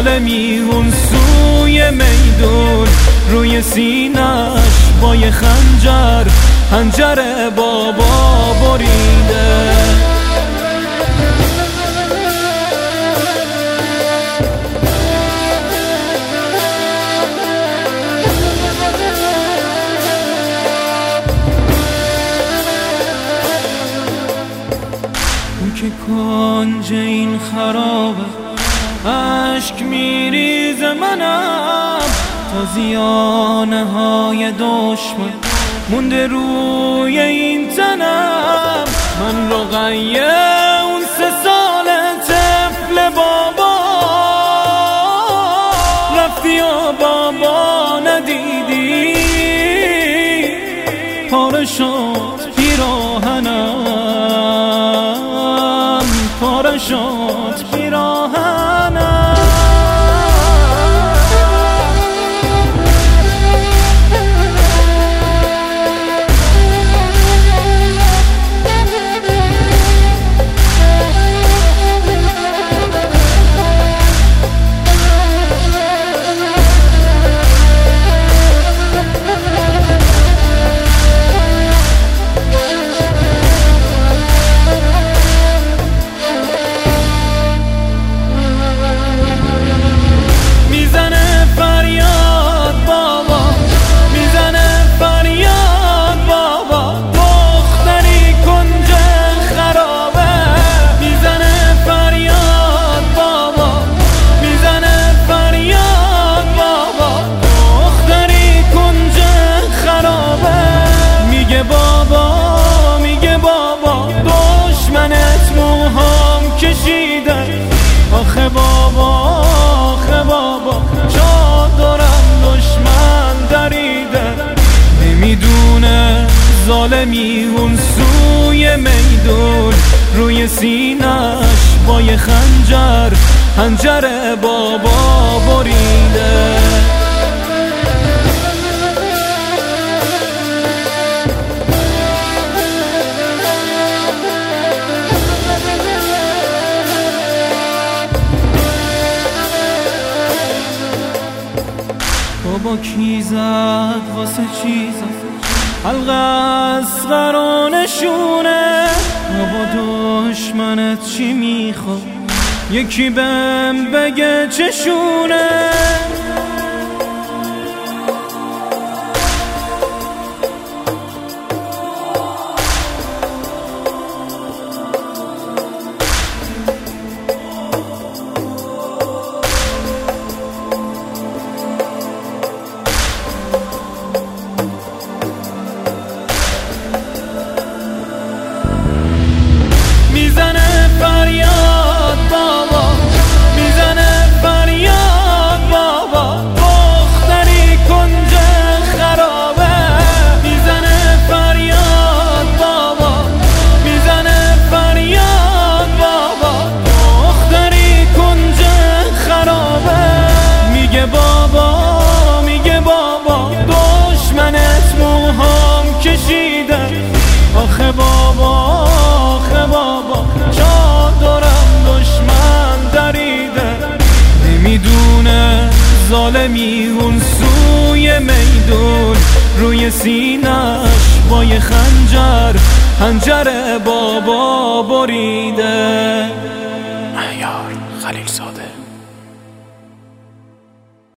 ظالمی اون سوی میدون روی سینش با یه خنجر حنجر بابا بریده. اون که کنج این خرابه عشق میریزه منم تا زیانه های دشمن مونده روی این تنم. من رقیه اون 3 سال طفل بابا رفتی و بابا ندیدی پاره شد پیراهنم پاره شد پیراهنم. آخه بابا چادرم دشمن دریده. نمیدونه ظالمی اون سوی میدون روی سینش با یه خنجر حنجر بابا بریده. بابا کی زد واسه چی زد حلقه اصغر و نشونه. بابا دشمنت چی میخواد یکی بهم بگه چشونه. آخه بابا چادرم دشمن دریده. نمیدونه ظالمی اون سوی میدون روی سینش با یه خنجر حنجر بابا بریده.